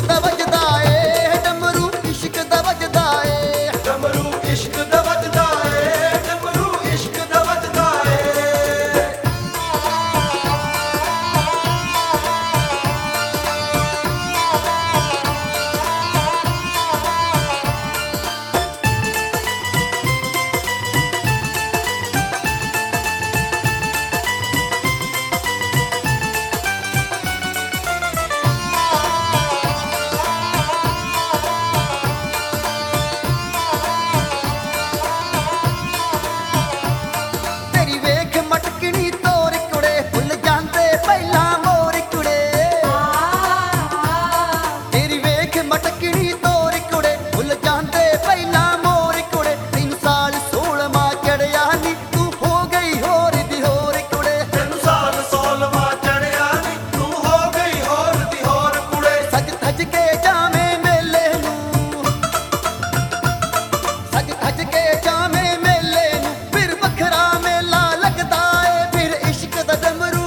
दा वजदा ए डमरू इश्क दा वजदा ए डमरू इश्क दा वजदा ए डमरू इश्क दा वजदा ए तेरी वेख मटकनी तोर कुड़े भुल जांदे पहला मोर कुड़े तेरी वेख मटकनी तोर कुड़े भुल जांदे पहला मोर कुड़े 3 साल 16वां चढ़िया नी तू हो गई होर दी होर कुड़े 3 साल 16वां चढ़िया नी तू हो गई होर दी होर कुड़े सज धज के जावे मेले नू सज धज के जावे मेले नू फिर बखरा मेला लगदा ए फिर इश्क दा डमरू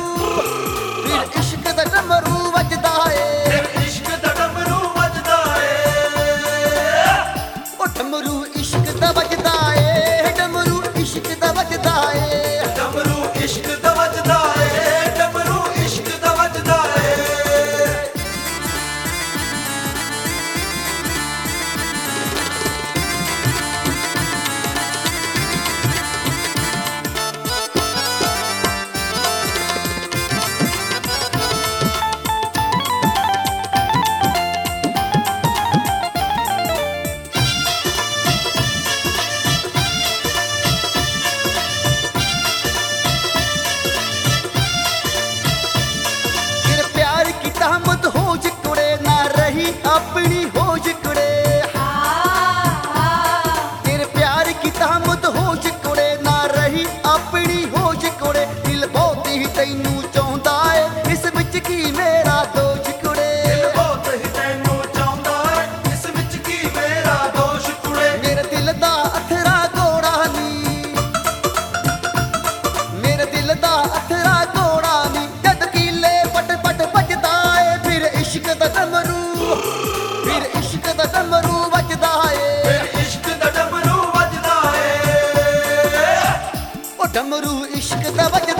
वजदा ए फिर इश्क दा डमरू वजदा ए ओ डमरू इश्क दा वजदा ए डमरू इश्क दा वजदा ए डमरू इश्क दा वजदा ए डमरू इश्क दा वजदा ए तेरे प्यार की तहमत होज कुड़े ना रही अपनी होज कुड़े तेरे प्यार की तहमत होज कुड़े ना रही अपनी होज कुड़े दिल बहुत ही तैनू चाहुंदा ए इस विच की मेरा दोष कुड़े दिल बहुत ही तैनू चाहुंदा है इस विच की मेरा दोष कुड़े मेरे दिल दा अथरा गोड़ा नी मेरे दिल दा अथरा गोड़ा नी जद कीले पट पट बजदा ए फिर इश्क दा डमरू वजदा ए फिर इश्क दा डमरू वजदा ए ओ डमरू इश्क दा वजदा